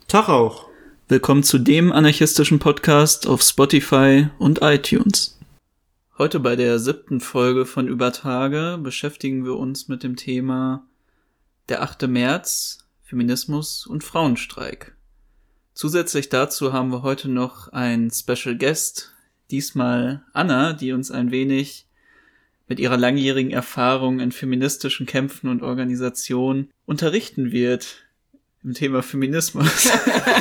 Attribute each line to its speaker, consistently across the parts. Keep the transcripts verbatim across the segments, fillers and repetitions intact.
Speaker 1: Tag auch.
Speaker 2: Willkommen zu dem anarchistischen Podcast auf Spotify und iTunes. Heute bei der siebten Folge von Über Tage beschäftigen wir uns mit dem Thema der achte März, Feminismus und Frauenstreik. Zusätzlich dazu haben wir heute noch einen Special Guest, diesmal Anna, die uns ein wenig mit ihrer langjährigen Erfahrung in feministischen Kämpfen und Organisationen unterrichten wird im Thema Feminismus.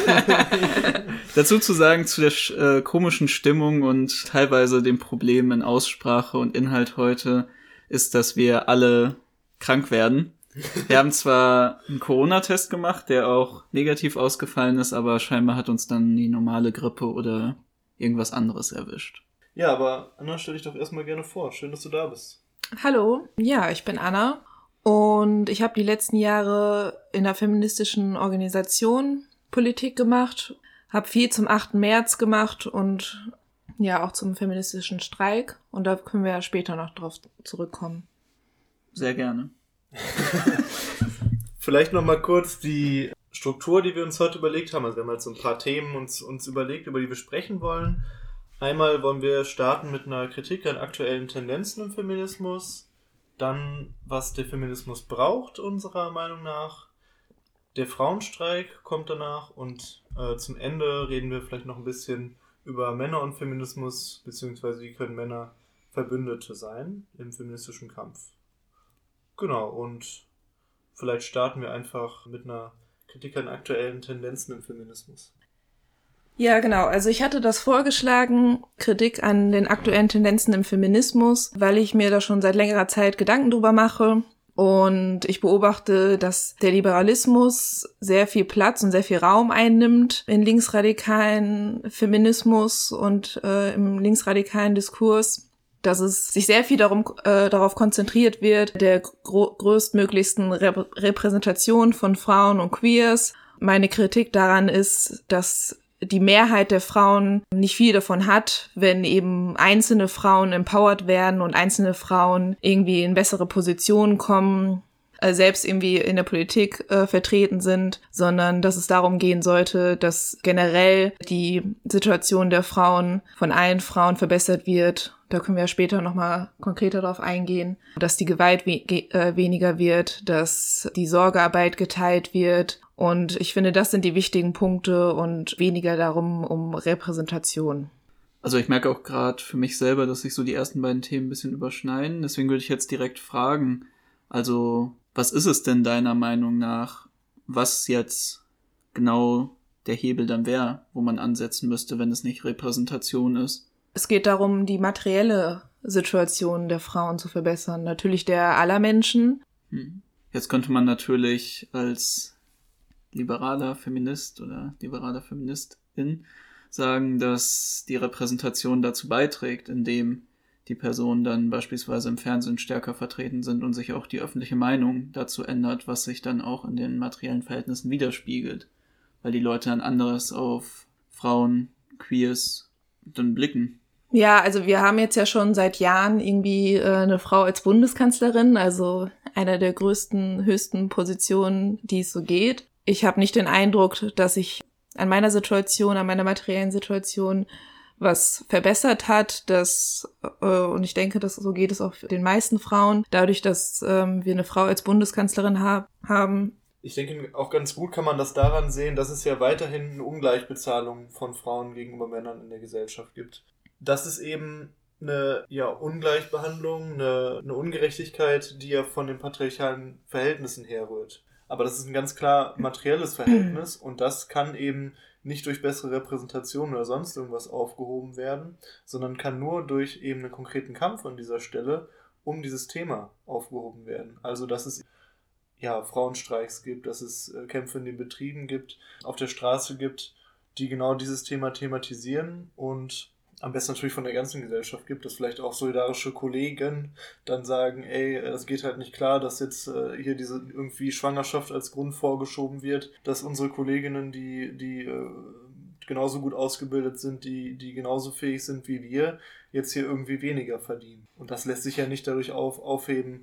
Speaker 2: Dazu zu sagen, zu der äh, komischen Stimmung und teilweise dem Problem in Aussprache und Inhalt heute ist, dass wir alle krank werden. Wir haben zwar einen Corona-Test gemacht, der auch negativ ausgefallen ist, aber scheinbar hat uns dann die normale Grippe oder irgendwas anderes erwischt.
Speaker 1: Ja, aber Anna, stell dich doch erstmal gerne vor. Schön, dass du da bist.
Speaker 3: Hallo, ja, ich bin Anna und ich habe die letzten Jahre in der feministischen Organisation Politik gemacht, habe viel zum achten März gemacht und ja auch zum feministischen Streik und da können wir ja später noch drauf zurückkommen.
Speaker 2: Sehr gerne.
Speaker 1: Vielleicht nochmal kurz die Struktur, die wir uns heute überlegt haben. Also wir haben halt so ein paar Themen uns, uns überlegt, über die wir sprechen wollen. Einmal wollen wir starten mit einer Kritik an aktuellen Tendenzen im Feminismus. Dann, was der Feminismus braucht, unserer Meinung nach. Der Frauenstreik kommt danach. Und äh, zum Ende reden wir vielleicht noch ein bisschen über Männer und Feminismus, beziehungsweise wie können Männer Verbündete sein im feministischen Kampf. Genau, und vielleicht starten wir einfach mit einer Kritik an aktuellen Tendenzen im Feminismus.
Speaker 3: Ja, genau. Also ich hatte das vorgeschlagen, Kritik an den aktuellen Tendenzen im Feminismus, weil ich mir da schon seit längerer Zeit Gedanken drüber mache. Und ich beobachte, dass der Liberalismus sehr viel Platz und sehr viel Raum einnimmt in linksradikalen Feminismus und äh, im linksradikalen Diskurs. Dass es sich sehr viel darum, äh, darauf konzentriert wird, der gro- größtmöglichsten Rep- Repräsentation von Frauen und Queers. Meine Kritik daran ist, dass die Mehrheit der Frauen nicht viel davon hat, wenn eben einzelne Frauen empowered werden und einzelne Frauen irgendwie in bessere Positionen kommen, äh, selbst irgendwie in der Politik äh, vertreten sind, sondern dass es darum gehen sollte, dass generell die Situation der Frauen von allen Frauen verbessert wird. Da können wir ja später nochmal konkreter drauf eingehen, dass die Gewalt we- ge- äh, weniger wird, dass die Sorgearbeit geteilt wird. Und ich finde, das sind die wichtigen Punkte und weniger darum um Repräsentation.
Speaker 2: Also ich merke auch gerade für mich selber, dass sich so die ersten beiden Themen ein bisschen überschneiden. Deswegen würde ich jetzt direkt fragen, also was ist es denn deiner Meinung nach, was jetzt genau der Hebel dann wäre, wo man ansetzen müsste, wenn es nicht Repräsentation ist?
Speaker 3: Es geht darum, die materielle Situation der Frauen zu verbessern. Natürlich der aller Menschen.
Speaker 2: Hm. Jetzt könnte man natürlich als liberaler Feminist oder liberaler Feministin sagen, dass die Repräsentation dazu beiträgt, indem die Personen dann beispielsweise im Fernsehen stärker vertreten sind und sich auch die öffentliche Meinung dazu ändert, was sich dann auch in den materiellen Verhältnissen widerspiegelt, weil die Leute dann anderes auf Frauen, Queers dann blicken.
Speaker 3: Ja, also wir haben jetzt ja schon seit Jahren irgendwie äh, eine Frau als Bundeskanzlerin, also einer der größten, höchsten Positionen, die es so geht. Ich habe nicht den Eindruck, dass sich an meiner Situation, an meiner materiellen Situation was verbessert hat, dass, äh, und ich denke, dass so geht es auch den meisten Frauen, dadurch, dass ähm, wir eine Frau als Bundeskanzlerin ha- haben.
Speaker 1: Ich denke, auch ganz gut kann man das daran sehen, dass es ja weiterhin eine Ungleichbezahlung von Frauen gegenüber Männern in der Gesellschaft gibt. Das ist eben eine ja, Ungleichbehandlung, eine, eine Ungerechtigkeit, die ja von den patriarchalen Verhältnissen herrührt. Aber das ist ein ganz klar materielles Verhältnis und das kann eben nicht durch bessere Repräsentation oder sonst irgendwas aufgehoben werden, sondern kann nur durch eben einen konkreten Kampf an dieser Stelle um dieses Thema aufgehoben werden. Also dass es ja, Frauenstreiks gibt, dass es äh, Kämpfe in den Betrieben gibt, auf der Straße gibt, die genau dieses Thema thematisieren und am besten natürlich von der ganzen Gesellschaft gibt, dass vielleicht auch solidarische Kollegen dann sagen, ey, es geht halt nicht klar, dass jetzt äh, hier diese irgendwie Schwangerschaft als Grund vorgeschoben wird, dass unsere Kolleginnen, die, die äh, genauso gut ausgebildet sind, die, die genauso fähig sind wie wir, jetzt hier irgendwie weniger verdienen. Und das lässt sich ja nicht dadurch auf, aufheben,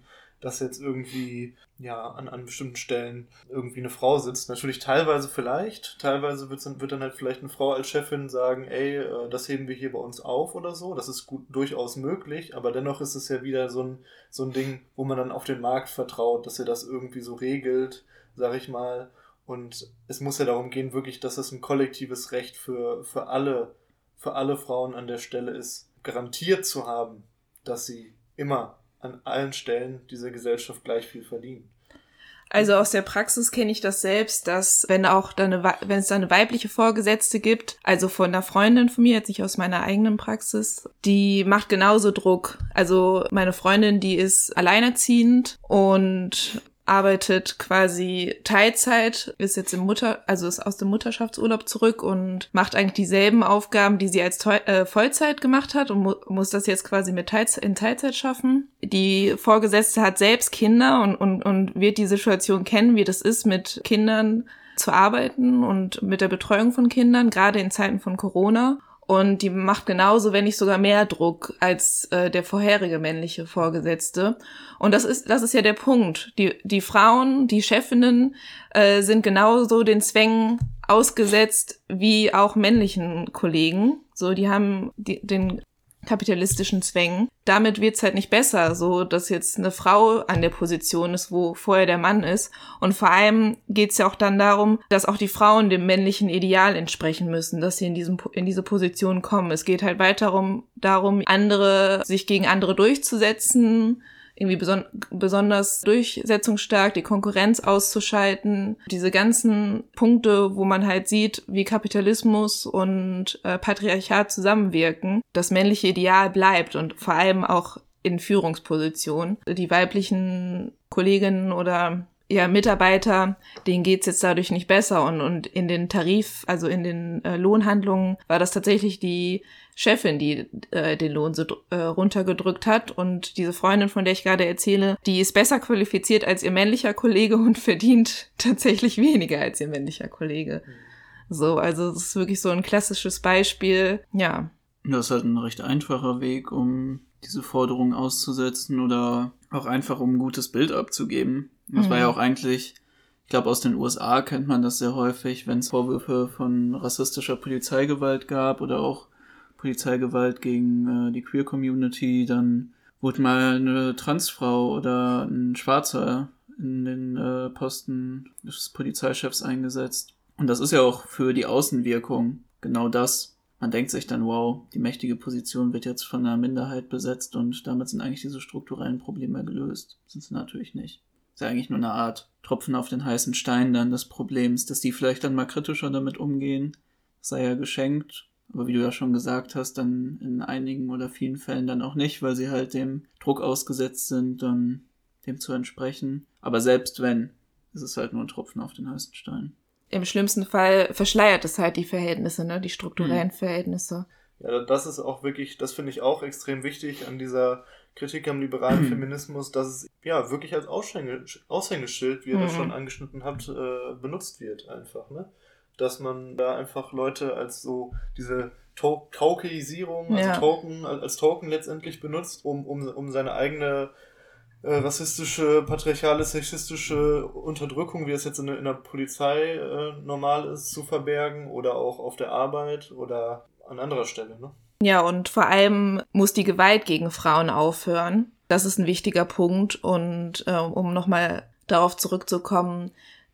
Speaker 1: dass jetzt irgendwie ja an, an bestimmten Stellen irgendwie eine Frau sitzt. Natürlich teilweise vielleicht, teilweise wird dann, wird dann halt vielleicht eine Frau als Chefin sagen, ey, äh, das heben wir hier bei uns auf oder so. Das ist gut durchaus möglich, aber dennoch ist es ja wieder so ein, so ein Ding, wo man dann auf den Markt vertraut, dass er das irgendwie so regelt, sag ich mal. Und es muss ja darum gehen, wirklich, dass es ein kollektives Recht für, für alle, für alle Frauen an der Stelle ist, garantiert zu haben, dass sie immer an allen Stellen dieser Gesellschaft gleich viel verdienen.
Speaker 3: Also aus der Praxis kenne ich das selbst, dass wenn auch da eine, wenn es da eine weibliche Vorgesetzte gibt, also von einer Freundin von mir, jetzt nicht aus meiner eigenen Praxis, die macht genauso Druck. Also meine Freundin, die ist alleinerziehend und arbeitet quasi Teilzeit, ist jetzt im Mutter, also ist aus dem Mutterschaftsurlaub zurück und macht eigentlich dieselben Aufgaben, die sie als Teu- äh, Vollzeit gemacht hat und mu- muss das jetzt quasi mit Teilze- in Teilzeit schaffen. Die Vorgesetzte hat selbst Kinder und, und, und wird die Situation kennen, wie das ist, mit Kindern zu arbeiten und mit der Betreuung von Kindern, gerade in Zeiten von Corona. Und die macht genauso, wenn nicht sogar mehr Druck als äh, der vorherige männliche Vorgesetzte. Und das ist das ist ja der Punkt. Die die Frauen, die Chefinnen äh, sind genauso den Zwängen ausgesetzt wie auch männlichen Kollegen. So, die haben die, den kapitalistischen Zwängen. Damit wird's halt nicht besser, so dass jetzt eine Frau an der Position ist, wo vorher der Mann ist. Und vor allem geht's ja auch dann darum, dass auch die Frauen dem männlichen Ideal entsprechen müssen, dass sie in diesem in diese Position kommen. Es geht halt weiter darum, darum andere sich gegen andere durchzusetzen, irgendwie beson- besonders durchsetzungsstark, die Konkurrenz auszuschalten. Diese ganzen Punkte, wo man halt sieht, wie Kapitalismus und äh, Patriarchat zusammenwirken, das männliche Ideal bleibt und vor allem auch in Führungspositionen. Die weiblichen Kolleginnen oder ja, Mitarbeiter, denen geht's jetzt dadurch nicht besser und, und in den Tarif, also in den äh, Lohnhandlungen war das tatsächlich die Chefin, die äh, den Lohn so äh, runtergedrückt hat und diese Freundin, von der ich gerade erzähle, die ist besser qualifiziert als ihr männlicher Kollege und verdient tatsächlich weniger als ihr männlicher Kollege. So, also es ist wirklich so ein klassisches Beispiel, ja.
Speaker 2: Das ist halt ein recht einfacher Weg, um diese Forderung auszusetzen oder auch einfach, um ein gutes Bild abzugeben. Das mhm. war ja auch eigentlich, ich glaube, aus den U S A kennt man das sehr häufig, wenn es Vorwürfe von rassistischer Polizeigewalt gab oder auch Polizeigewalt gegen äh, die Queer-Community, dann wurde mal eine Transfrau oder ein Schwarzer in den äh, Posten des Polizeichefs eingesetzt. Und das ist ja auch für die Außenwirkung genau das. Man denkt sich dann, wow, die mächtige Position wird jetzt von einer Minderheit besetzt und damit sind eigentlich diese strukturellen Probleme gelöst. Sind sie natürlich nicht. Das ist ja eigentlich nur eine Art Tropfen auf den heißen Stein dann des Problems, dass die vielleicht dann mal kritischer damit umgehen. Das sei ja geschenkt. Aber wie du ja schon gesagt hast, dann in einigen oder vielen Fällen dann auch nicht, weil sie halt dem Druck ausgesetzt sind, dann dem zu entsprechen. Aber selbst wenn, ist es halt nur ein Tropfen auf den heißen Stein.
Speaker 3: Im schlimmsten Fall verschleiert es halt die Verhältnisse, ne, die strukturellen hm. Verhältnisse.
Speaker 1: Ja, das ist auch wirklich, das finde ich auch extrem wichtig an dieser Kritik am liberalen Feminismus, dass es ja wirklich als Aushänge- Aushängeschild, wie ihr mhm. das schon angeschnitten habt, äh, benutzt wird einfach, ne? Dass man da einfach Leute als so diese to- Tokenisierung, also ja. Token, als Token letztendlich benutzt, um, um, um seine eigene äh, rassistische, patriarchale, sexistische Unterdrückung, wie es jetzt in, in der Polizei äh, normal ist, zu verbergen oder auch auf der Arbeit oder an anderer Stelle, ne?
Speaker 3: Ja, und vor allem muss die Gewalt gegen Frauen aufhören. Das ist ein wichtiger Punkt. Und äh, um nochmal darauf zurückzukommen,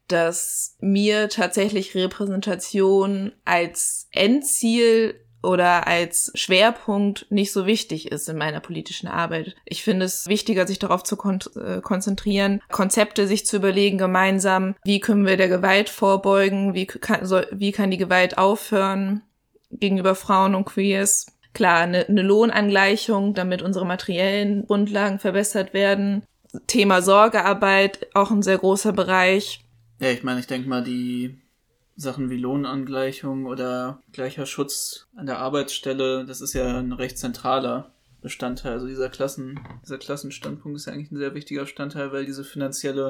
Speaker 3: dass mir tatsächlich Repräsentation als Endziel oder als Schwerpunkt nicht so wichtig ist in meiner politischen Arbeit. Ich finde es wichtiger, sich darauf zu kon- äh, konzentrieren, Konzepte sich zu überlegen gemeinsam, wie können wir der Gewalt vorbeugen, wie kann, soll, wie kann die Gewalt aufhören gegenüber Frauen und Queers. Klar, eine, eine Lohnangleichung, damit unsere materiellen Grundlagen verbessert werden. Thema Sorgearbeit, auch ein sehr großer Bereich.
Speaker 2: Ja, ich meine, ich denke mal, die Sachen wie Lohnangleichung oder gleicher Schutz an der Arbeitsstelle, das ist ja ein recht zentraler Bestandteil. Also dieser Klassen, dieser Klassenstandpunkt ist ja eigentlich ein sehr wichtiger Bestandteil, weil diese finanzielle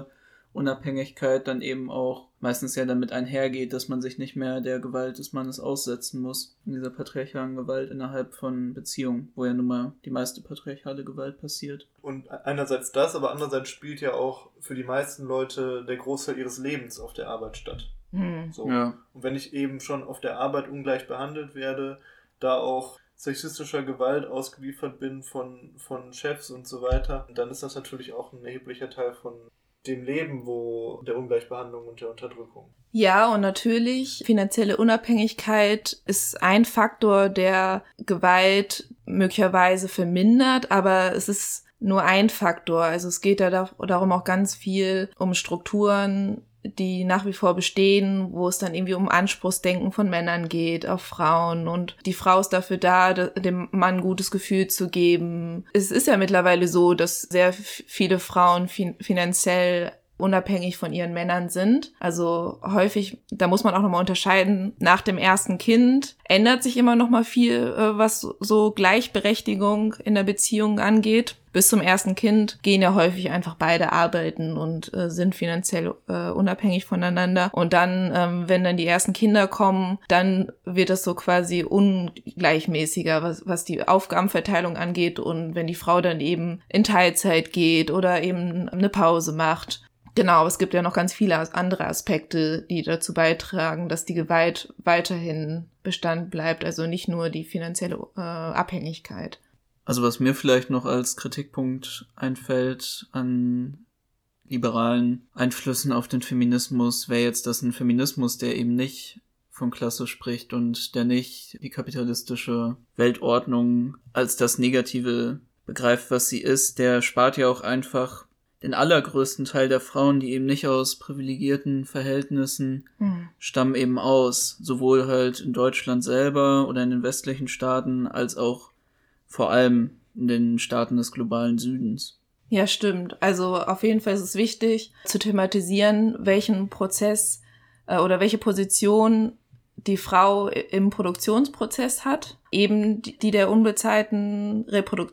Speaker 2: Unabhängigkeit dann eben auch meistens ja damit einhergeht, dass man sich nicht mehr der Gewalt des Mannes aussetzen muss, in dieser patriarchalen Gewalt innerhalb von Beziehungen, wo ja nun mal die meiste patriarchale Gewalt passiert.
Speaker 1: Und einerseits das, aber andererseits spielt ja auch für die meisten Leute der Großteil ihres Lebens auf der Arbeit statt.
Speaker 3: Hm.
Speaker 1: So.
Speaker 2: Ja.
Speaker 1: Und wenn ich eben schon auf der Arbeit ungleich behandelt werde, da auch sexistischer Gewalt ausgeliefert bin von, von Chefs und so weiter, dann ist das natürlich auch ein erheblicher Teil von dem Leben, wo der Ungleichbehandlung und der Unterdrückung.
Speaker 3: Ja, und natürlich, finanzielle Unabhängigkeit ist ein Faktor, der Gewalt möglicherweise vermindert, aber es ist nur ein Faktor. Also es geht ja da, darum auch ganz viel um Strukturen, die nach wie vor bestehen, wo es dann irgendwie um Anspruchsdenken von Männern geht auf Frauen, und die Frau ist dafür da, dem Mann ein gutes Gefühl zu geben. Es ist ja mittlerweile so, dass sehr viele Frauen fin- finanziell unabhängig von ihren Männern sind. Also häufig, da muss man auch nochmal unterscheiden, nach dem ersten Kind ändert sich immer noch mal viel, was so Gleichberechtigung in der Beziehung angeht. Bis zum ersten Kind gehen ja häufig einfach beide arbeiten und äh, sind finanziell äh, unabhängig voneinander. Und dann, ähm, wenn dann die ersten Kinder kommen, dann wird das so quasi ungleichmäßiger, was, was die Aufgabenverteilung angeht. Und wenn die Frau dann eben in Teilzeit geht oder eben eine Pause macht. Genau, aber es gibt ja noch ganz viele andere Aspekte, die dazu beitragen, dass die Gewalt weiterhin Bestand bleibt. Also nicht nur die finanzielle äh, Abhängigkeit.
Speaker 2: Also was mir vielleicht noch als Kritikpunkt einfällt an liberalen Einflüssen auf den Feminismus, wäre jetzt, dass ein Feminismus, der eben nicht von Klasse spricht und der nicht die kapitalistische Weltordnung als das Negative begreift, was sie ist, der spart ja auch einfach den allergrößten Teil der Frauen, die eben nicht aus privilegierten Verhältnissen mhm. stammen, eben aus. Sowohl halt in Deutschland selber oder in den westlichen Staaten, als auch vor allem in den Staaten des globalen Südens.
Speaker 3: Ja, stimmt. Also auf jeden Fall ist es wichtig zu thematisieren, welchen Prozess äh, oder welche Position die Frau im Produktionsprozess hat. Eben die, die der unbezahlten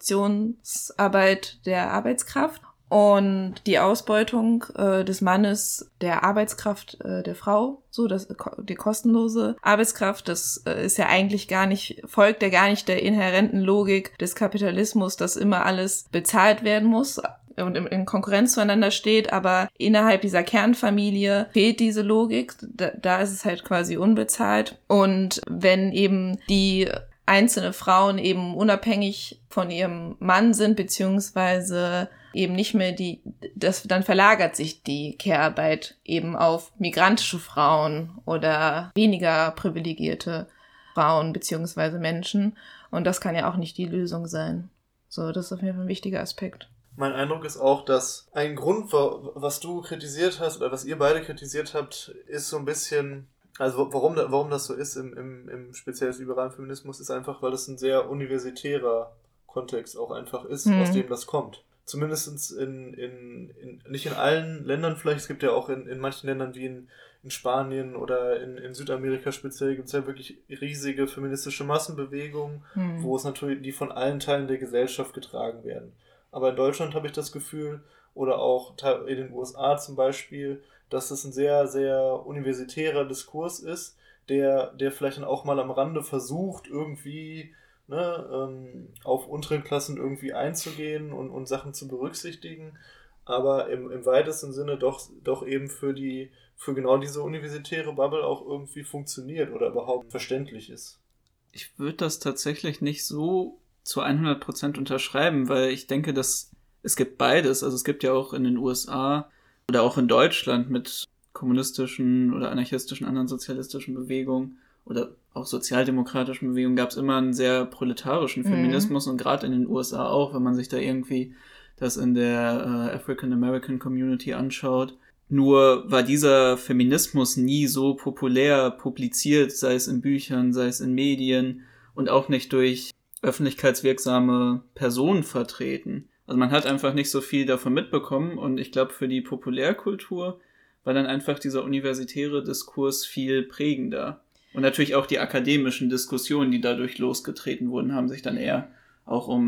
Speaker 3: Reproduktionsarbeit der Arbeitskraft. Und die Ausbeutung äh, des Mannes, der Arbeitskraft äh, der Frau, so das die kostenlose Arbeitskraft, das äh, ist ja eigentlich gar nicht, folgt ja gar nicht der inhärenten Logik des Kapitalismus, dass immer alles bezahlt werden muss und in Konkurrenz zueinander steht, aber innerhalb dieser Kernfamilie fehlt diese Logik, da, da ist es halt quasi unbezahlt. Und wenn eben die einzelne Frauen eben unabhängig von ihrem Mann sind, beziehungsweise eben nicht mehr die, das, dann verlagert sich die Care-Arbeit eben auf migrantische Frauen oder weniger privilegierte Frauen beziehungsweise Menschen. Und das kann ja auch nicht die Lösung sein. So, das ist auf jeden Fall ein wichtiger Aspekt.
Speaker 1: Mein Eindruck ist auch, dass ein Grund, was du kritisiert hast oder was ihr beide kritisiert habt, ist so ein bisschen, also warum, warum das so ist im, im, im speziell liberalen Feminismus, ist einfach, weil es ein sehr universitärer Kontext auch einfach ist, mhm. aus dem das kommt. Zumindest in, in, in, nicht in allen Ländern vielleicht, es gibt ja auch in, in manchen Ländern wie in, in Spanien oder in, in Südamerika speziell, gibt es ja wirklich riesige feministische Massenbewegungen, hm. wo es natürlich, die von allen Teilen der Gesellschaft getragen werden. Aber in Deutschland habe ich das Gefühl, oder auch in den U S A zum Beispiel, dass das ein sehr, sehr universitärer Diskurs ist, der, der vielleicht dann auch mal am Rande versucht, irgendwie Ne, ähm, auf untere Klassen irgendwie einzugehen und, und Sachen zu berücksichtigen, aber im, im weitesten Sinne doch, doch eben für die für genau diese universitäre Bubble auch irgendwie funktioniert oder überhaupt verständlich ist.
Speaker 2: Ich würde das tatsächlich nicht so zu hundert Prozent unterschreiben, weil ich denke, dass es gibt beides. Also es gibt ja auch in den U S A oder auch in Deutschland mit kommunistischen oder anarchistischen, anderen sozialistischen Bewegungen oder auch sozialdemokratischen Bewegungen gab es immer einen sehr proletarischen Feminismus mhm. und gerade in den U S A auch, wenn man sich da irgendwie das in der äh, African American Community anschaut. Nur war dieser Feminismus nie so populär publiziert, sei es in Büchern, sei es in Medien und auch nicht durch öffentlichkeitswirksame Personen vertreten. Also man hat einfach nicht so viel davon mitbekommen und ich glaube, für die Populärkultur war dann einfach dieser universitäre Diskurs viel prägender. Und natürlich auch die akademischen Diskussionen, die dadurch losgetreten wurden, haben sich dann eher auch um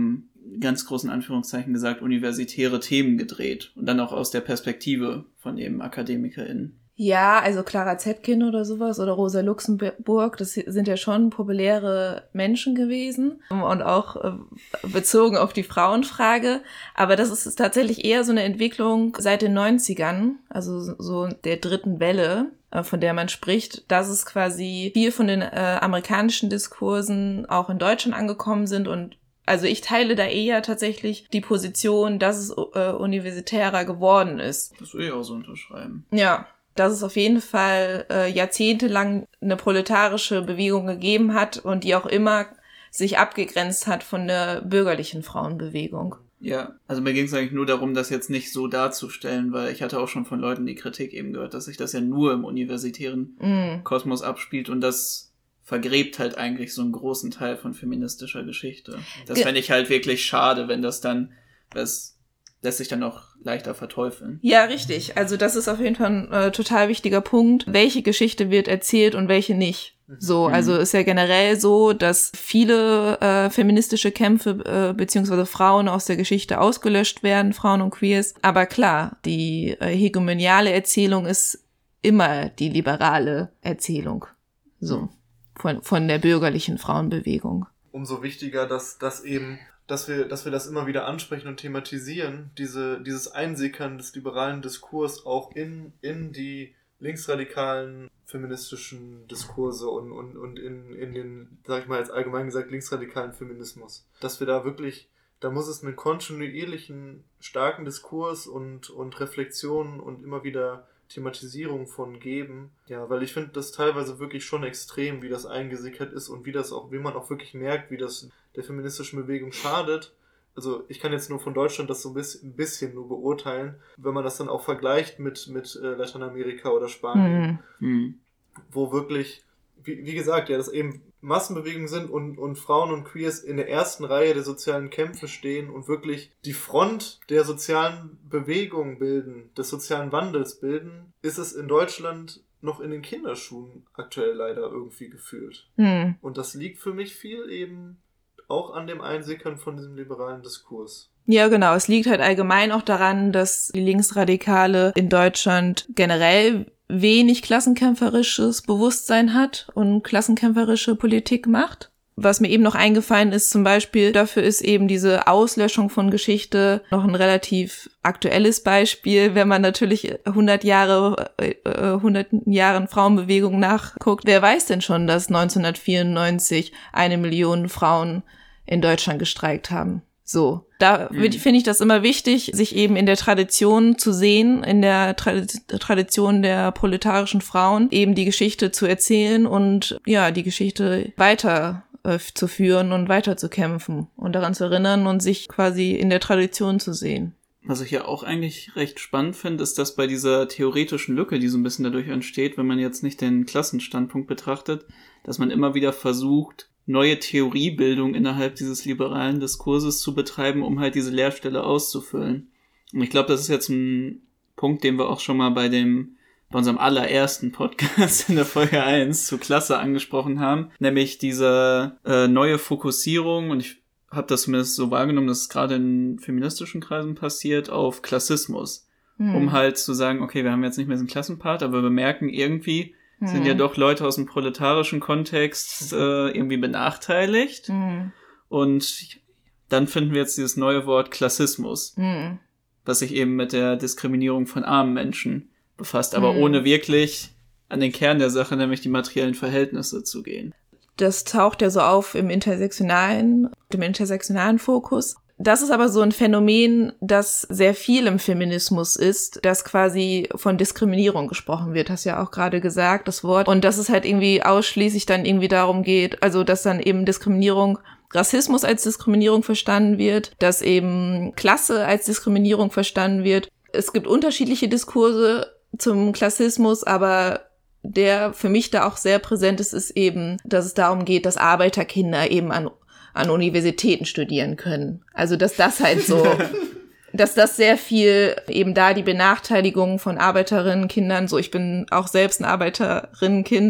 Speaker 2: ganz großen Anführungszeichen gesagt, universitäre Themen gedreht. Und dann auch aus der Perspektive von eben AkademikerInnen.
Speaker 3: Ja, also Clara Zetkin oder sowas oder Rosa Luxemburg, das sind ja schon populäre Menschen gewesen und auch äh, bezogen auf die Frauenfrage. Aber das ist tatsächlich eher so eine Entwicklung seit den neunzigern, also so der dritten Welle, äh, von der man spricht, dass es quasi viel von den äh, amerikanischen Diskursen auch in Deutschland angekommen sind. Und also ich teile da eher tatsächlich die Position, dass es äh, universitärer geworden ist.
Speaker 2: Das würde ich auch so unterschreiben.
Speaker 3: Ja. Dass es auf jeden Fall äh, jahrzehntelang eine proletarische Bewegung gegeben hat und die auch immer sich abgegrenzt hat von der bürgerlichen Frauenbewegung.
Speaker 2: Ja, also mir ging es eigentlich nur darum, das jetzt nicht so darzustellen, weil ich hatte auch schon von Leuten die Kritik eben gehört, dass sich das ja nur im universitären mm. Kosmos abspielt und das vergräbt halt eigentlich so einen großen Teil von feministischer Geschichte. Das Ge- fände ich halt wirklich schade, wenn das dann, das lässt sich dann auch leichter verteufeln.
Speaker 3: Ja, richtig. Also das ist auf jeden Fall ein äh, total wichtiger Punkt. Welche Geschichte wird erzählt und welche nicht? So, mhm. Also ist ja generell so, dass viele äh, feministische Kämpfe äh, beziehungsweise Frauen aus der Geschichte ausgelöscht werden, Frauen und Queers. Aber klar, die äh, hegemoniale Erzählung ist immer die liberale Erzählung. So, mhm. von, von der bürgerlichen Frauenbewegung.
Speaker 1: Umso wichtiger, dass das eben dass wir, dass wir das immer wieder ansprechen und thematisieren, diese, dieses Einsickern des liberalen Diskurs auch in, in die linksradikalen feministischen Diskurse und, und, und in, in den, sag ich mal jetzt allgemein gesagt, linksradikalen Feminismus. Dass wir da wirklich, da muss es einen kontinuierlichen, starken Diskurs und, und Reflexion und immer wieder Thematisierung von geben. Ja, weil ich finde das teilweise wirklich schon extrem, wie das eingesickert ist und wie das auch, wie man auch wirklich merkt, wie das der feministischen Bewegung schadet. Also ich kann jetzt nur von Deutschland das so ein bisschen, ein bisschen nur beurteilen, wenn man das dann auch vergleicht mit, mit äh, Lateinamerika oder Spanien, mhm. wo wirklich, wie, wie gesagt, ja, das eben Massenbewegungen sind und, und Frauen und Queers in der ersten Reihe der sozialen Kämpfe stehen und wirklich die Front der sozialen Bewegung bilden, des sozialen Wandels bilden, ist es in Deutschland noch in den Kinderschuhen aktuell leider irgendwie gefühlt. Mhm. Und das liegt für mich viel eben auch an dem Einsickern von diesem liberalen Diskurs.
Speaker 3: Ja, genau. Es liegt halt allgemein auch daran, dass die Linksradikale in Deutschland generell wenig klassenkämpferisches Bewusstsein hat und klassenkämpferische Politik macht. Was mir eben noch eingefallen ist, zum Beispiel, dafür ist eben diese Auslöschung von Geschichte noch ein relativ aktuelles Beispiel. Wenn man natürlich hundert Jahre, äh, hundert Jahren Frauenbewegung nachguckt, wer weiß denn schon, dass neunzehnhundertvierundneunzig eine Million Frauen in Deutschland gestreikt haben? So, da mhm. finde ich das immer wichtig, sich eben in der Tradition zu sehen, in der Tra- Tradition der proletarischen Frauen, eben die Geschichte zu erzählen und ja, die Geschichte weiter äh, zu führen und weiter zu kämpfen und daran zu erinnern und sich quasi in der Tradition zu sehen.
Speaker 2: Was ich ja auch eigentlich recht spannend finde, ist, dass bei dieser theoretischen Lücke, die so ein bisschen dadurch entsteht, wenn man jetzt nicht den Klassenstandpunkt betrachtet, dass man immer wieder versucht, neue Theoriebildung innerhalb dieses liberalen Diskurses zu betreiben, um halt diese Leerstelle auszufüllen. Und ich glaube, das ist jetzt ein Punkt, den wir auch schon mal bei dem, bei unserem allerersten Podcast in der Folge eins zu Klasse angesprochen haben, nämlich diese äh, neue Fokussierung, und ich habe das zumindest so wahrgenommen, dass es gerade in feministischen Kreisen passiert, auf Klassismus. Hm. Um halt zu sagen, okay, wir haben jetzt nicht mehr so einen Klassenpart, aber wir merken irgendwie, sind ja doch Leute aus dem proletarischen Kontext äh, irgendwie benachteiligt. Mhm. Und dann finden wir jetzt dieses neue Wort Klassismus, mhm. was sich eben mit der Diskriminierung von armen Menschen befasst, aber mhm. ohne wirklich an den Kern der Sache, nämlich die materiellen Verhältnisse zu gehen.
Speaker 3: Das taucht ja so auf im intersektionalen, dem intersektionalen Fokus. Das ist aber so ein Phänomen, das sehr viel im Feminismus ist, dass quasi von Diskriminierung gesprochen wird, hast ja auch gerade gesagt, das Wort. Und dass es halt irgendwie ausschließlich dann irgendwie darum geht, also dass dann eben Diskriminierung, Rassismus als Diskriminierung verstanden wird, dass eben Klasse als Diskriminierung verstanden wird. Es gibt unterschiedliche Diskurse zum Klassismus, aber der für mich da auch sehr präsent ist, ist eben, dass es darum geht, dass Arbeiterkinder eben an an Universitäten studieren können. Also, dass das halt so, dass das sehr viel eben da die Benachteiligung von Arbeiterinnen, Kindern, so ich bin auch selbst ein Arbeiterinnenkind,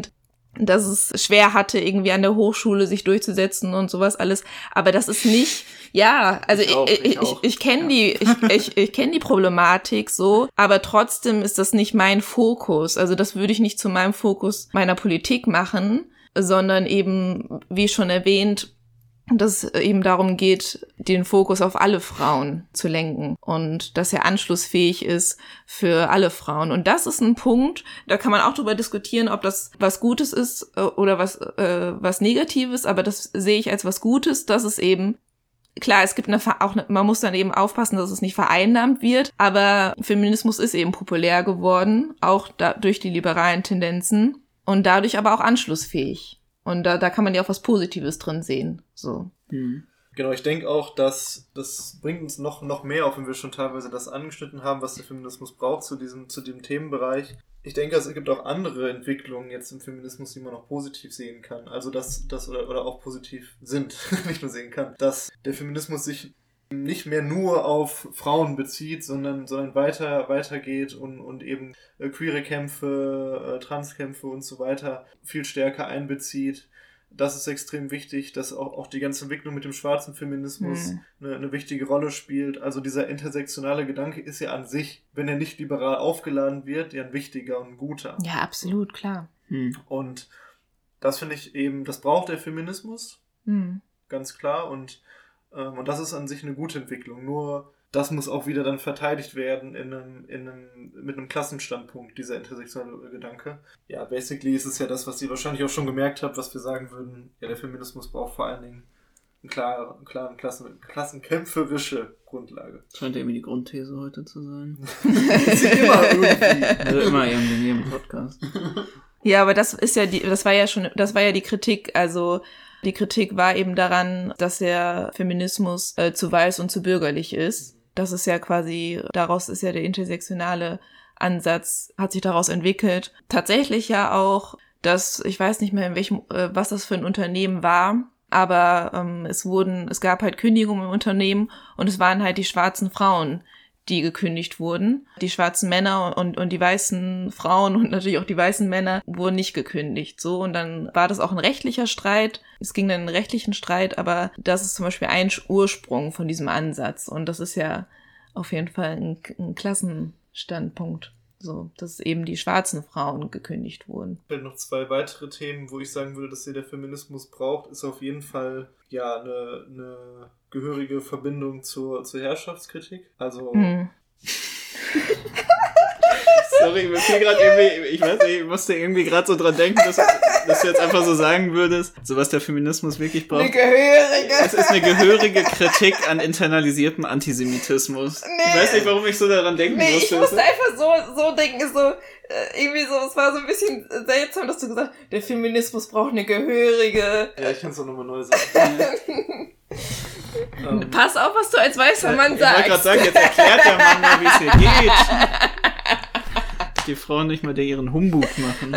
Speaker 3: dass es schwer hatte, irgendwie an der Hochschule sich durchzusetzen und sowas alles. Aber das ist nicht, ja, also ich, ich, ich, ich, ich kenne ja. die, ich, ich, ich kenne die Problematik so, aber trotzdem ist das nicht mein Fokus. Also das würde ich nicht zu meinem Fokus meiner Politik machen, sondern eben, wie schon erwähnt, dass es eben darum geht, den Fokus auf alle Frauen zu lenken und dass er anschlussfähig ist für alle Frauen. Und das ist ein Punkt, da kann man auch drüber diskutieren, ob das was Gutes ist oder was äh, was Negatives, aber das sehe ich als was Gutes, dass es eben, klar, es gibt eine, auch eine, man muss dann eben aufpassen, dass es nicht vereinnahmt wird, aber Feminismus ist eben populär geworden, auch da, durch die liberalen Tendenzen und dadurch aber auch anschlussfähig. Und da, da kann man ja auch was Positives drin sehen. So.
Speaker 1: Hm. Genau, ich denke auch, dass das bringt uns noch, noch mehr auf, wenn wir schon teilweise das angeschnitten haben, was der Feminismus braucht zu diesem, zu dem Themenbereich. Ich denke, es gibt auch andere Entwicklungen jetzt im Feminismus, die man auch positiv sehen kann. Also dass das oder, oder auch positiv sind, nicht nur sehen kann. Dass der Feminismus sich nicht mehr nur auf Frauen bezieht, sondern, sondern weiter, weiter geht und, und eben äh, queere Kämpfe, äh, Transkämpfe und so weiter viel stärker einbezieht. Das ist extrem wichtig, dass auch, auch die ganze Entwicklung mit dem schwarzen Feminismus hm. eine, eine wichtige Rolle spielt. Also dieser intersektionale Gedanke ist ja an sich, wenn er nicht liberal aufgeladen wird, ja ein wichtiger und ein guter.
Speaker 3: Ja, absolut, klar.
Speaker 1: Hm. Und das finde ich eben, das braucht der Feminismus, hm. ganz klar. Und Und das ist an sich eine gute Entwicklung. Nur das muss auch wieder dann verteidigt werden in einem, in einem, mit einem Klassenstandpunkt, dieser intersektionale Gedanke. Ja, basically ist es ja das, was ihr wahrscheinlich auch schon gemerkt habt, was wir sagen würden. Ja, der Feminismus braucht vor allen Dingen eine klare, eine klare Klassen, klassenkämpferische Grundlage.
Speaker 2: Scheint irgendwie die Grundthese heute zu sein.
Speaker 1: Sie immer irgendwie.
Speaker 2: Also immer irgendwie in jedem Podcast.
Speaker 3: Ja, aber das ist ja die, das war ja schon, das war ja die Kritik, also die Kritik war eben daran, dass der Feminismus äh, zu weiß und zu bürgerlich ist. Das ist ja quasi, daraus ist ja der intersektionale Ansatz, hat sich daraus entwickelt. Tatsächlich ja auch, dass, ich weiß nicht mehr, in welchem, äh, was das für ein Unternehmen war, aber ähm, es wurden, es gab halt Kündigungen im Unternehmen und es waren halt die schwarzen Frauen, die gekündigt wurden. Die schwarzen Männer und, und die weißen Frauen und natürlich auch die weißen Männer wurden nicht gekündigt. So, und dann war das auch ein rechtlicher Streit. Es ging dann in einen rechtlichen Streit, aber das ist zum Beispiel ein Ursprung von diesem Ansatz. Und das ist ja auf jeden Fall ein, ein Klassenstandpunkt. So, dass eben die schwarzen Frauen gekündigt wurden.
Speaker 1: Noch zwei weitere Themen, wo ich sagen würde, dass hier der Feminismus braucht, ist auf jeden Fall ja eine, eine gehörige Verbindung zur, zur Herrschaftskritik. Also hm.
Speaker 2: Sorry, mir fiel gerade irgendwie, ich weiß nicht, ich musste irgendwie gerade so dran denken, dass, dass du jetzt einfach so sagen würdest, so was der Feminismus wirklich braucht.
Speaker 3: Eine gehörige.
Speaker 2: Es ist eine gehörige Kritik an internalisiertem Antisemitismus. Nee. Ich weiß nicht, warum ich so daran denken
Speaker 3: nee,
Speaker 2: musste.
Speaker 3: Ich musste einfach so, so denken, so, äh, irgendwie so, es war so ein bisschen seltsam, dass du gesagt hast, der Feminismus braucht eine gehörige.
Speaker 1: Ja, ich kann es auch nochmal neu sagen.
Speaker 3: um, Pass auf, was du als weißer Mann
Speaker 2: ich
Speaker 3: sagst.
Speaker 2: Ich wollte gerade sagen, jetzt erklärt der Mann mal, wie es hier geht. Die Frauen nicht mal der ihren Humbug machen.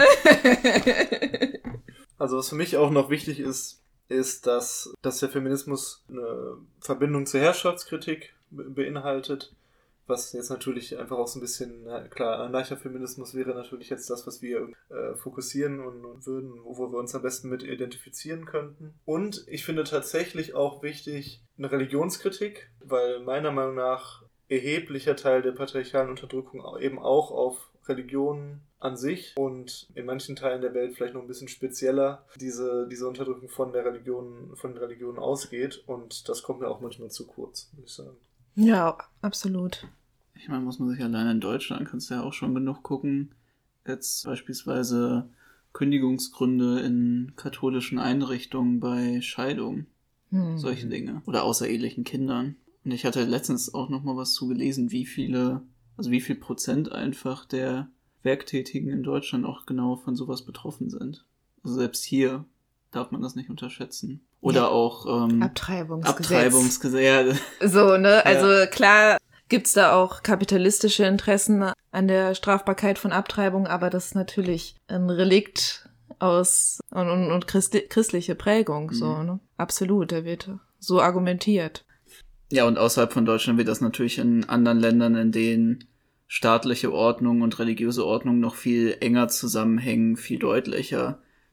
Speaker 1: Also was für mich auch noch wichtig ist, ist, dass, dass der Feminismus eine Verbindung zur Herrschaftskritik be- beinhaltet, was jetzt natürlich einfach auch so ein bisschen, na, klar, ein leichter Feminismus wäre natürlich jetzt das, was wir äh, fokussieren und, und würden, wo, wo wir uns am besten mit identifizieren könnten. Und ich finde tatsächlich auch wichtig eine Religionskritik, weil meiner Meinung nach erheblicher Teil der patriarchalen Unterdrückung eben auch auf Religionen an sich und in manchen Teilen der Welt vielleicht noch ein bisschen spezieller diese, diese Unterdrückung von der Religion, von den Religionen ausgeht, und das kommt mir auch manchmal zu kurz, würde ich sagen.
Speaker 3: Ja, absolut.
Speaker 2: Ich meine, muss man sich alleine in Deutschland, kannst du ja auch schon genug gucken, jetzt beispielsweise Kündigungsgründe in katholischen Einrichtungen bei Scheidung, hm. solche Dinge, oder außerehelichen Kindern. Und ich hatte letztens auch noch mal was zu gelesen, wie viele Also wie viel Prozent einfach der Werktätigen in Deutschland auch genau von sowas betroffen sind. Also selbst hier darf man das nicht unterschätzen. Oder ja. auch ähm,
Speaker 3: Abtreibungsgesetz.
Speaker 2: Abtreibungsgesetz.
Speaker 3: So, ne? Also ja. Klar gibt's da auch kapitalistische Interessen an der Strafbarkeit von Abtreibung, aber das ist natürlich ein Relikt aus und, und, und Christi- christliche Prägung. Mhm. So, ne? Absolut, da wird so argumentiert.
Speaker 2: Ja, und außerhalb von Deutschland wird das natürlich in anderen Ländern, in denen staatliche Ordnung und religiöse Ordnung noch viel enger zusammenhängen, viel deutlicher.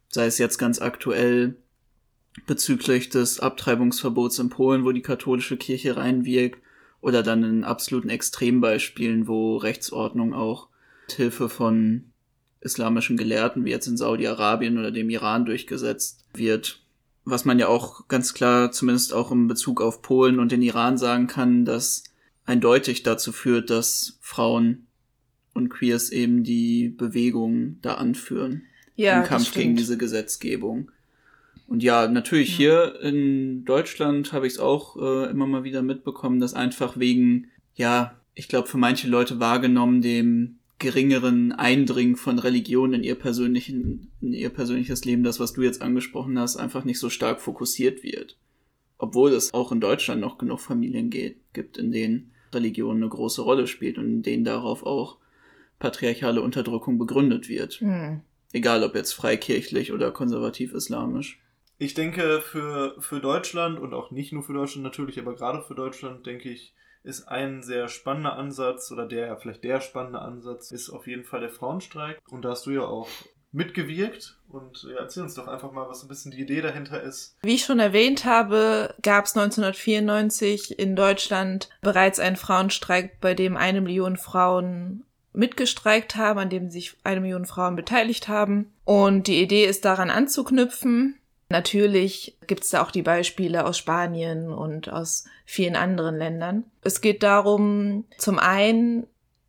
Speaker 2: sei es jetzt ganz aktuell bezüglich des Abtreibungsverbots in Polen, wo die katholische Kirche reinwirkt, oder dann in absoluten Extrembeispielen, wo Rechtsordnung auch mit Hilfe von islamischen Gelehrten, wie jetzt in Saudi-Arabien oder dem Iran, durchgesetzt wird. Was man ja auch ganz klar, zumindest auch in Bezug auf Polen und den Iran sagen kann, dass eindeutig dazu führt, dass Frauen und Queers eben die Bewegung da anführen.
Speaker 3: Ja,
Speaker 2: im Kampf gegen diese Gesetzgebung. Und ja, natürlich, ja. Hier in Deutschland habe ich es auch äh, immer mal wieder mitbekommen, dass einfach wegen, ja, ich glaube für manche Leute wahrgenommen, dem geringeren Eindringen von Religion in ihr persönlichen, in ihr persönliches Leben, das, was du jetzt angesprochen hast, einfach nicht so stark fokussiert wird. Obwohl es auch in Deutschland noch genug Familien geht, gibt, in denen Religion eine große Rolle spielt und in denen darauf auch patriarchale Unterdrückung begründet wird. Hm. Egal ob jetzt freikirchlich oder konservativ-islamisch.
Speaker 1: Ich denke, für, für Deutschland und auch nicht nur für Deutschland natürlich, aber gerade für Deutschland, denke ich, ist ein sehr spannender Ansatz oder der, vielleicht der spannende Ansatz, ist auf jeden Fall der Frauenstreik. Und da hast du ja auch mitgewirkt. Und ja, erzähl uns doch einfach mal, was ein bisschen die Idee dahinter ist.
Speaker 3: Wie ich schon erwähnt habe, gab es neunzehnhundertvierundneunzig in Deutschland bereits einen Frauenstreik, bei dem eine Million Frauen mitgestreikt haben, an dem sich eine Million Frauen beteiligt haben. Und die Idee ist daran anzuknüpfen. Natürlich gibt es da auch die Beispiele aus Spanien und aus vielen anderen Ländern. Es geht darum, zum einen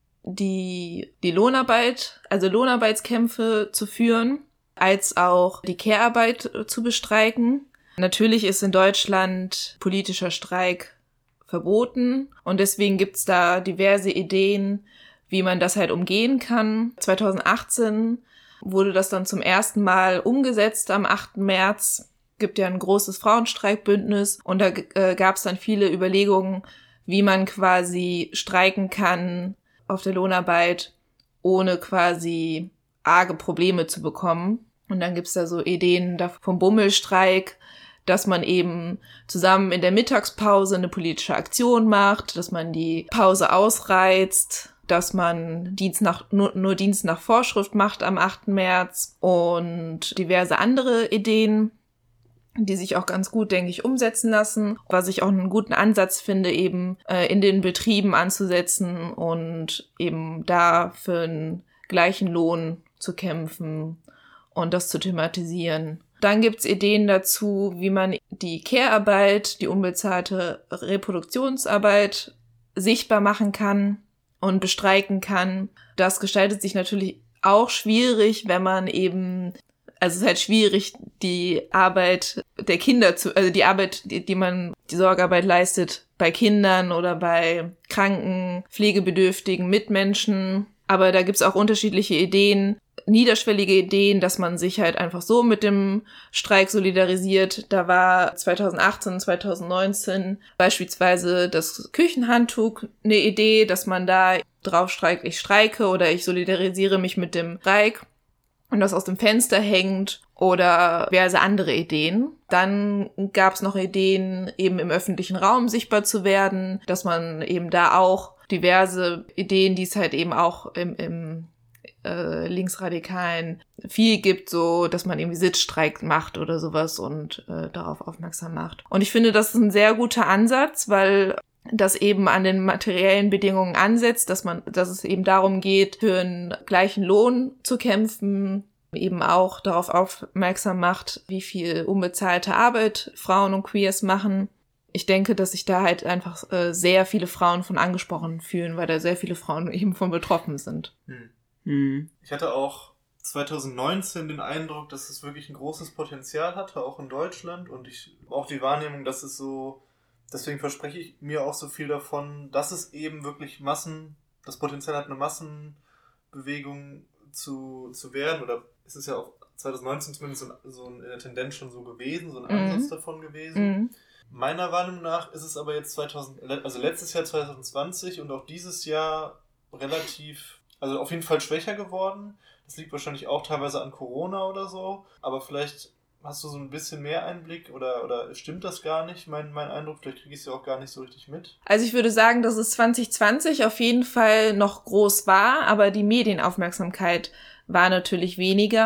Speaker 3: die, die Lohnarbeit, also Lohnarbeitskämpfe zu führen, als auch die Care-Arbeit zu bestreiken. Natürlich ist in Deutschland politischer Streik verboten und deswegen gibt es da diverse Ideen, wie man das halt umgehen kann. zweitausendachtzehn wurde das dann zum ersten Mal umgesetzt am achten März. Gibt ja ein großes Frauenstreikbündnis und da äh, gab es dann viele Überlegungen, wie man quasi streiken kann auf der Lohnarbeit, ohne quasi arge Probleme zu bekommen. Und dann gibt's da so Ideen vom Bummelstreik, dass man eben zusammen in der Mittagspause eine politische Aktion macht, dass man die Pause ausreizt, dass man Dienst nach, nur, nur Dienst nach Vorschrift macht am achten März und diverse andere Ideen, die sich auch ganz gut, denke ich, umsetzen lassen. Was ich auch einen guten Ansatz finde, eben äh, in den Betrieben anzusetzen und eben da für einen gleichen Lohn zu kämpfen und das zu thematisieren. Dann gibt's Ideen dazu, wie man die Care-Arbeit, die unbezahlte Reproduktionsarbeit sichtbar machen kann und bestreiken kann. Das gestaltet sich natürlich auch schwierig, wenn man eben, also es ist halt schwierig, die Arbeit der Kinder zu, also die Arbeit, die, die man, die Sorgearbeit leistet bei Kindern oder bei kranken, pflegebedürftigen Mitmenschen. Aber da gibt's auch unterschiedliche Ideen, niederschwellige Ideen, dass man sich halt einfach so mit dem Streik solidarisiert. Da war zweitausendachtzehn, zweitausendneunzehn beispielsweise das Küchenhandtuch eine Idee, dass man da drauf streikt, ich streike oder ich solidarisiere mich mit dem Streik und das aus dem Fenster hängt oder diverse andere Ideen. Dann gab es noch Ideen, eben im öffentlichen Raum sichtbar zu werden, dass man eben da auch diverse Ideen, die es halt eben auch im, im äh, Linksradikalen viel gibt, so dass man irgendwie Sitzstreik macht oder sowas und äh, darauf aufmerksam macht. Und ich finde, das ist ein sehr guter Ansatz, weil das eben an den materiellen Bedingungen ansetzt, dass man, dass es eben darum geht, für einen gleichen Lohn zu kämpfen, eben auch darauf aufmerksam macht, wie viel unbezahlte Arbeit Frauen und Queers machen. Ich denke, dass sich da halt einfach äh, sehr viele Frauen von angesprochen fühlen, weil da sehr viele Frauen eben von betroffen sind.
Speaker 1: Hm.
Speaker 2: Hm.
Speaker 1: Ich hatte auch zweitausendneunzehn den Eindruck, dass es wirklich ein großes Potenzial hatte, auch in Deutschland. Und ich auch die Wahrnehmung, dass es so, deswegen verspreche ich mir auch so viel davon, dass es eben wirklich Massen, das Potenzial hat, eine Massenbewegung zu, zu werden. Oder es ist ja auch zweitausendneunzehn zumindest so, so eine Tendenz schon so gewesen, so ein
Speaker 3: Mhm.
Speaker 1: Ansatz davon gewesen.
Speaker 3: Mhm.
Speaker 1: Meiner Wahrnehmung nach ist es aber jetzt zweitausend, also letztes Jahr zwanzig zwanzig und auch dieses Jahr relativ, also auf jeden Fall schwächer geworden. Das liegt wahrscheinlich auch teilweise an Corona oder so, aber vielleicht hast du so ein bisschen mehr Einblick oder, oder stimmt das gar nicht, mein, mein Eindruck? Vielleicht kriege ich es ja auch gar nicht so richtig mit.
Speaker 3: Also ich würde sagen, dass es zwanzig zwanzig auf jeden Fall noch groß war, aber die Medienaufmerksamkeit war natürlich weniger.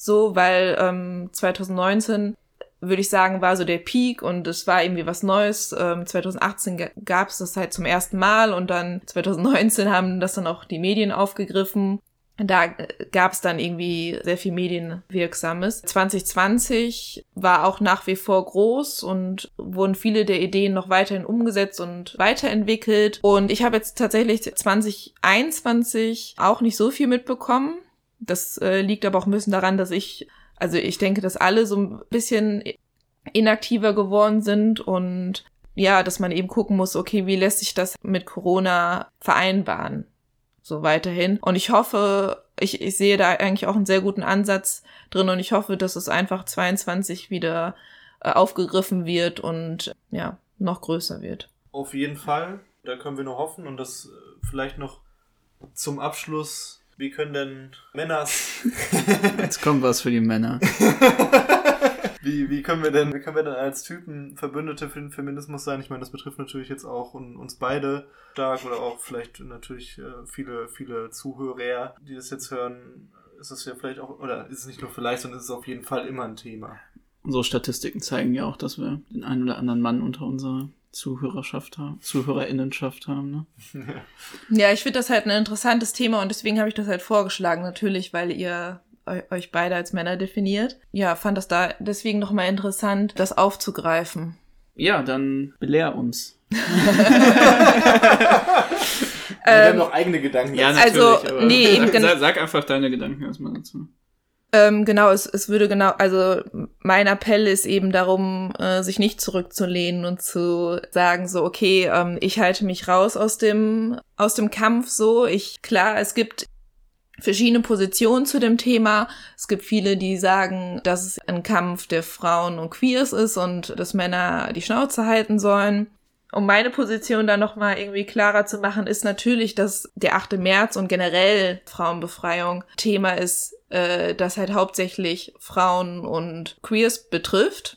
Speaker 3: so, weil ähm, zwanzig neunzehn, würde ich sagen, war so der Peak und es war irgendwie was Neues. Ähm, zwanzig achtzehn g- gab es das halt zum ersten Mal und dann zwanzig neunzehn haben das dann auch die Medien aufgegriffen. Da gab es dann irgendwie sehr viel Medienwirksames. zwanzig zwanzig war auch nach wie vor groß und wurden viele der Ideen noch weiterhin umgesetzt und weiterentwickelt. Und ich habe jetzt tatsächlich zwanzig einundzwanzig auch nicht so viel mitbekommen. Das äh, liegt aber auch ein bisschen daran, dass ich, also ich denke, dass alle so ein bisschen inaktiver geworden sind und ja, dass man eben gucken muss, okay, wie lässt sich das mit Corona vereinbaren? So weiterhin. Und ich hoffe, ich, ich sehe da eigentlich auch einen sehr guten Ansatz drin und ich hoffe, dass es einfach zweiundzwanzig wieder äh, aufgegriffen wird und ja, noch größer wird.
Speaker 1: Auf jeden Fall. Da können wir nur hoffen und das äh, vielleicht noch zum Abschluss. Wie können denn Männers...
Speaker 2: Jetzt kommt was für die Männer.
Speaker 1: Wie, wie können wir denn, wie können wir denn als Typen Verbündete für den Feminismus sein? Ich meine, das betrifft natürlich jetzt auch uns beide stark oder auch vielleicht natürlich viele, viele Zuhörer, die das jetzt hören. Ist es ja vielleicht auch, oder ist es nicht nur vielleicht, sondern ist es auf jeden Fall immer ein Thema.
Speaker 2: Unsere Statistiken zeigen ja auch, dass wir den einen oder anderen Mann unter unserer Zuhörerschaft haben, Zuhörerinnenschaft haben, ne?
Speaker 3: Ja, ich finde das halt ein interessantes Thema und deswegen habe ich das halt vorgeschlagen, natürlich, weil ihr euch beide als Männer definiert. Ja, fand das da deswegen nochmal interessant, das aufzugreifen.
Speaker 2: Ja, dann belehr uns.
Speaker 1: Wir haben noch eigene Gedanken.
Speaker 2: Ja, natürlich.
Speaker 3: Also,
Speaker 2: aber
Speaker 3: nee,
Speaker 2: sag,
Speaker 3: eben gen-
Speaker 2: sag, sag einfach deine Gedanken erstmal dazu.
Speaker 3: Ähm, genau, es, es würde genau, also mein Appell ist eben darum, äh, sich nicht zurückzulehnen und zu sagen so, okay, ähm, ich halte mich raus aus dem, aus dem Kampf so. Ich, klar, es gibt verschiedene Positionen zu dem Thema. Es gibt viele, die sagen, dass es ein Kampf der Frauen und Queers ist und dass Männer die Schnauze halten sollen. Um meine Position da nochmal irgendwie klarer zu machen, ist natürlich, dass der achte März und generell Frauenbefreiung Thema ist, äh, das halt hauptsächlich Frauen und Queers betrifft.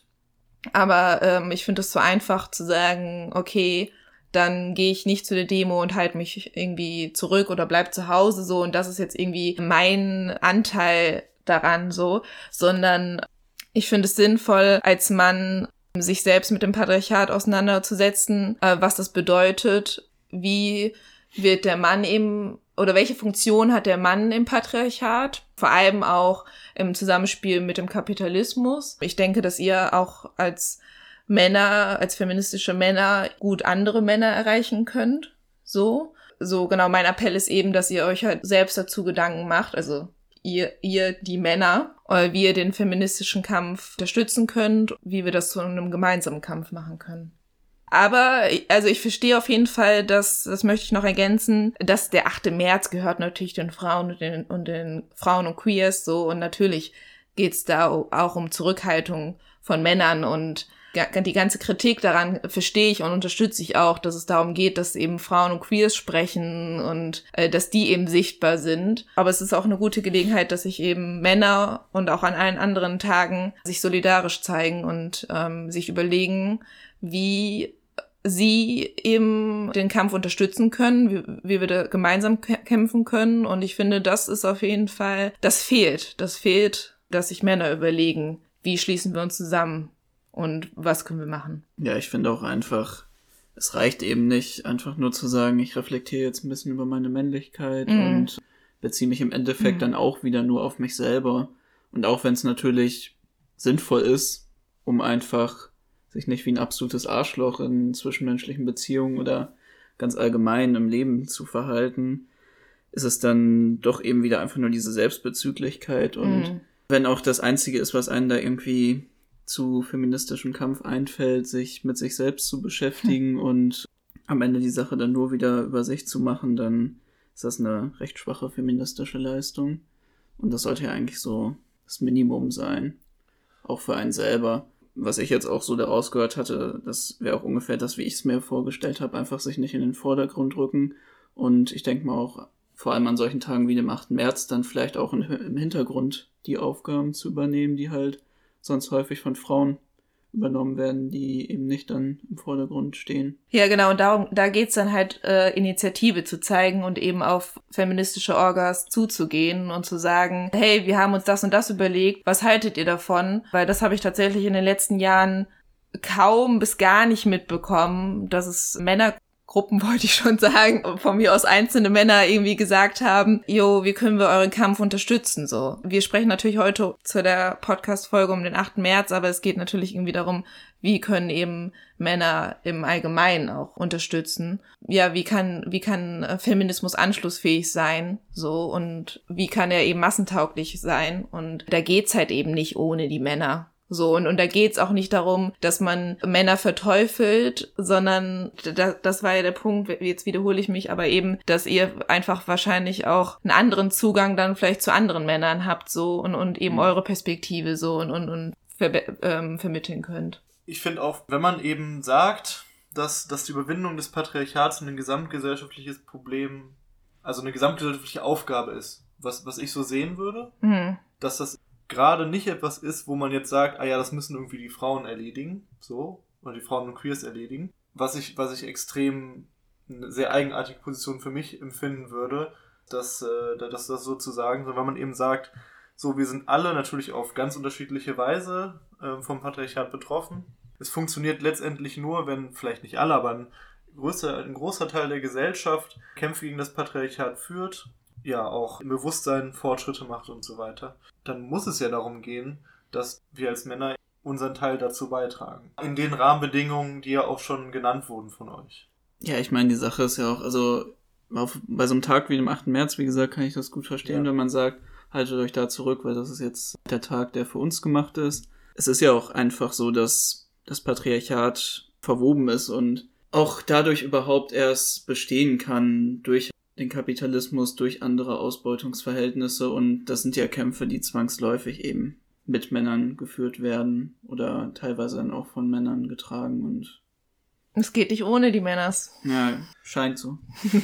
Speaker 3: Aber ähm, ich finde es so einfach zu sagen, okay, dann gehe ich nicht zu der Demo und halte mich irgendwie zurück oder bleib zu Hause so und das ist jetzt irgendwie mein Anteil daran so, sondern ich finde es sinnvoll, als Mann sich selbst mit dem Patriarchat auseinanderzusetzen, äh, was das bedeutet, wie wird der Mann eben oder welche Funktion hat der Mann im Patriarchat, vor allem auch im Zusammenspiel mit dem Kapitalismus. Ich denke, dass ihr auch als Männer, als feministische Männer gut andere Männer erreichen könnt. So. So, genau, mein Appell ist eben, dass ihr euch halt selbst dazu Gedanken macht, also ihr, ihr, die Männer, wie ihr den feministischen Kampf unterstützen könnt, wie wir das zu einem gemeinsamen Kampf machen können. Aber, also ich verstehe auf jeden Fall, dass, das möchte ich noch ergänzen, dass der achte März gehört natürlich den Frauen und den, und den Frauen und Queers so und natürlich geht's da auch um Zurückhaltung von Männern und die ganze Kritik daran verstehe ich und unterstütze ich auch, dass es darum geht, dass eben Frauen und Queers sprechen und äh, dass die eben sichtbar sind. Aber es ist auch eine gute Gelegenheit, dass sich eben Männer und auch an allen anderen Tagen sich solidarisch zeigen und ähm, sich überlegen, wie sie eben den Kampf unterstützen können, wie, wie wir da gemeinsam k- kämpfen können. Und ich finde, das ist auf jeden Fall, das fehlt. Das fehlt, dass sich Männer überlegen, wie schließen wir uns zusammen. Und was können wir machen?
Speaker 2: Ja, ich finde auch einfach, es reicht eben nicht, einfach nur zu sagen, ich reflektiere jetzt ein bisschen über meine Männlichkeit mm. und beziehe mich im Endeffekt mm. dann auch wieder nur auf mich selber. Und auch wenn es natürlich sinnvoll ist, um einfach sich nicht wie ein absolutes Arschloch in zwischenmenschlichen Beziehungen oder ganz allgemein im Leben zu verhalten, ist es dann doch eben wieder einfach nur diese Selbstbezüglichkeit. Und mm. wenn auch das Einzige ist, was einen da irgendwie zu feministischem Kampf einfällt, sich mit sich selbst zu beschäftigen hm. und am Ende die Sache dann nur wieder über sich zu machen, dann ist das eine recht schwache feministische Leistung. Und das sollte ja eigentlich so das Minimum sein. Auch für einen selber. Was ich jetzt auch so daraus gehört hatte, das wäre auch ungefähr das, wie ich es mir vorgestellt habe, einfach sich nicht in den Vordergrund rücken. Und ich denke mal auch, vor allem an solchen Tagen wie dem achten März, dann vielleicht auch im Hintergrund die Aufgaben zu übernehmen, die halt sonst häufig von Frauen übernommen werden, die eben nicht dann im Vordergrund stehen.
Speaker 3: Ja, genau, und darum, da geht's dann halt, äh, Initiative zu zeigen und eben auf feministische Orgas zuzugehen und zu sagen, hey, wir haben uns das und das überlegt, was haltet ihr davon? Weil das habe ich tatsächlich in den letzten Jahren kaum bis gar nicht mitbekommen, dass es Männer Gruppen, wollte ich schon sagen, von mir aus einzelne Männer irgendwie gesagt haben, jo, wie können wir euren Kampf unterstützen, so. Wir sprechen natürlich heute zu der Podcast-Folge um den achten März, aber es geht natürlich irgendwie darum, wie können eben Männer im Allgemeinen auch unterstützen. Ja, wie kann, wie kann Feminismus anschlussfähig sein, so, und wie kann er eben massentauglich sein? Und da geht's halt eben nicht ohne die Männer. So, und, und da geht's auch nicht darum, dass man Männer verteufelt, sondern da, das war ja der Punkt, jetzt wiederhole ich mich, aber eben, dass ihr einfach wahrscheinlich auch einen anderen Zugang dann vielleicht zu anderen Männern habt, so, und, und eben mhm. eure Perspektive so und, und, und ver, ähm, vermitteln könnt.
Speaker 1: Ich finde auch, wenn man eben sagt, dass, dass die Überwindung des Patriarchats ein gesamtgesellschaftliches Problem, also eine gesamtgesellschaftliche Aufgabe ist, was, was ich so sehen würde, mhm. dass das gerade nicht etwas ist, wo man jetzt sagt, ah ja, das müssen irgendwie die Frauen erledigen, so, oder die Frauen und Queers erledigen, was ich, was ich extrem eine sehr eigenartige Position für mich empfinden würde, dass, äh, dass das so zu sagen, weil man eben sagt, so, wir sind alle natürlich auf ganz unterschiedliche Weise äh, vom Patriarchat betroffen. Es funktioniert letztendlich nur, wenn, vielleicht nicht alle, aber ein, größer, ein großer Teil der Gesellschaft Kämpfe gegen das Patriarchat führt, ja auch im Bewusstsein Fortschritte macht und so weiter, dann muss es ja darum gehen, dass wir als Männer unseren Teil dazu beitragen. In den Rahmenbedingungen, die ja auch schon genannt wurden von euch.
Speaker 2: Ja, ich meine, die Sache ist ja auch, also auf, bei so einem Tag wie dem achten März, wie gesagt, kann ich das gut verstehen, ja. Wenn man sagt, haltet euch da zurück, weil das ist jetzt der Tag, der für uns gemacht ist. Es ist ja auch einfach so, dass das Patriarchat verwoben ist und auch dadurch überhaupt erst bestehen kann durch den Kapitalismus, durch andere Ausbeutungsverhältnisse, und das sind ja Kämpfe, die zwangsläufig eben mit Männern geführt werden oder teilweise dann auch von Männern getragen, und
Speaker 3: es geht nicht ohne die Männers.
Speaker 2: Ja, scheint so.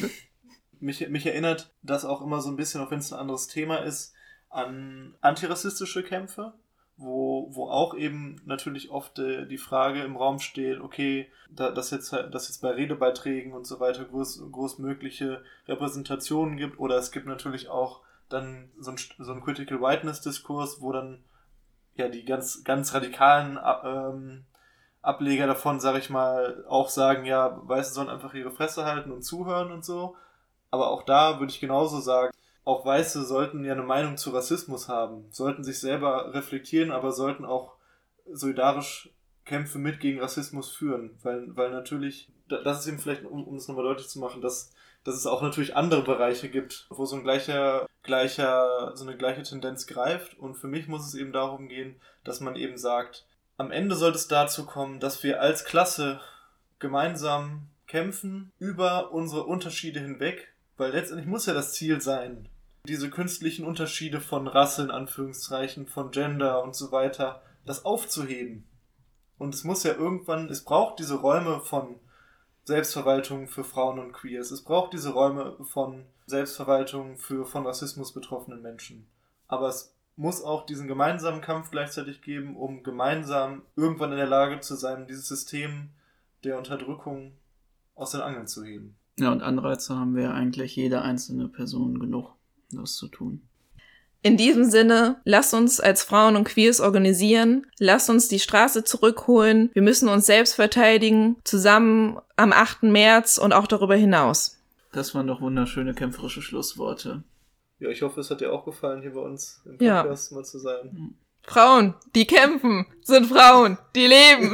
Speaker 1: mich, mich erinnert das auch immer so ein bisschen, auch wenn es ein anderes Thema ist, an antirassistische Kämpfe, wo, wo auch eben natürlich oft äh, die Frage im Raum steht, okay, da, dass, jetzt, dass jetzt bei Redebeiträgen und so weiter groß, großmögliche Repräsentationen gibt, oder es gibt natürlich auch dann so ein, so ein Critical Whiteness-Diskurs, wo dann ja die ganz, ganz radikalen ähm, Ableger davon, sag ich mal, auch sagen, ja, Weiße sollen einfach ihre Fresse halten und zuhören und so, aber auch da würde ich genauso sagen, auch Weiße sollten ja eine Meinung zu Rassismus haben, sollten sich selber reflektieren, aber sollten auch solidarisch Kämpfe mit gegen Rassismus führen, weil, weil natürlich, das ist eben vielleicht, um, um es nochmal deutlich zu machen, dass, dass es auch natürlich andere Bereiche gibt, wo so ein gleicher, gleicher, so eine gleiche Tendenz greift, und für mich muss es eben darum gehen, dass man eben sagt, am Ende sollte es dazu kommen, dass wir als Klasse gemeinsam kämpfen über unsere Unterschiede hinweg, weil letztendlich muss ja das Ziel sein, diese künstlichen Unterschiede von Rasse, in Anführungszeichen, von Gender und so weiter, das aufzuheben. Und es muss ja irgendwann, es braucht diese Räume von Selbstverwaltung für Frauen und Queers, es braucht diese Räume von Selbstverwaltung für von Rassismus betroffenen Menschen. Aber es muss auch diesen gemeinsamen Kampf gleichzeitig geben, um gemeinsam irgendwann in der Lage zu sein, dieses System der Unterdrückung aus den Angeln zu heben.
Speaker 2: Ja, und Anreize haben wir ja eigentlich jede einzelne Person genug, das zu tun.
Speaker 3: In diesem Sinne, lasst uns als Frauen und Queers organisieren, lasst uns die Straße zurückholen, wir müssen uns selbst verteidigen, zusammen am achten März und auch darüber hinaus.
Speaker 2: Das waren doch wunderschöne kämpferische Schlussworte.
Speaker 1: Ja, ich hoffe, es hat dir auch gefallen, hier bei uns im Podcast ja. mal zu sein.
Speaker 3: Frauen, die kämpfen, sind Frauen, die leben.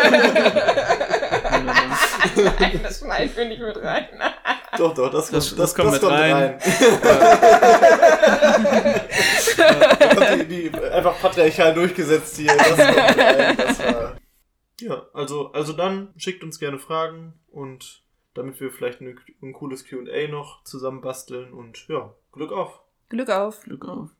Speaker 3: Nein, das schmeißen wir nicht mit rein.
Speaker 1: Doch, doch, das,
Speaker 2: das,
Speaker 1: das,
Speaker 2: das kommt
Speaker 1: das
Speaker 2: mit
Speaker 1: kommt
Speaker 2: rein.
Speaker 1: rein. die, die einfach patriarchal durchgesetzt hier. Das kommt rein. Das war... Ja, also, also dann schickt uns gerne Fragen, und damit wir vielleicht ein, ein cooles Q und A noch zusammen basteln, und ja, Glück auf.
Speaker 3: Glück auf.
Speaker 2: Glück auf.